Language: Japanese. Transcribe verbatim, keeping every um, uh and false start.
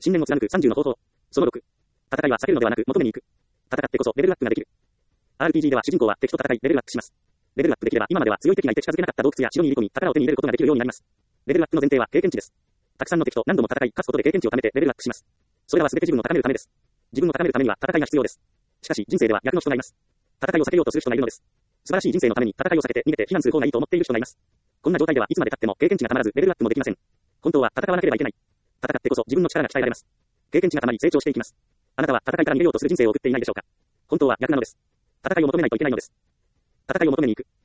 信念を貫くさんじゅうの方法。そのろく。戦いは避けるのではなく求めに行く。戦ってこそレベルアップができる。アールピージー では主人公は敵と戦いレベルアップします。レベルアップできれば今までは強い敵がいて近づけなかった洞窟や城に入り込み宝を手に入れることができるようになります。レベルアップの前提は経験値です。たくさんの敵と何度も戦い勝つことで経験値を貯めてレベルアップします。それらは全て自分を高めるためです。自分を高めるためには戦いが必要です。しかし人生では逆の人がいます。戦いを避けようとする人がいるのです。素晴らしい人生のために戦いを避けて逃げて避難する方がいいと思っている人がいます。こんな状態ではいつまで経っても経験値がたまらずレベルアップもできません。本当は戦わなければいけない。戦ってこそ自分の力が鍛えられます。経験値がたまり成長していきます。あなたは戦いから逃げようとする人生を送っていないでしょうか。本当は逆なのです。戦いを求めないといけないのです。戦いを求めに行く。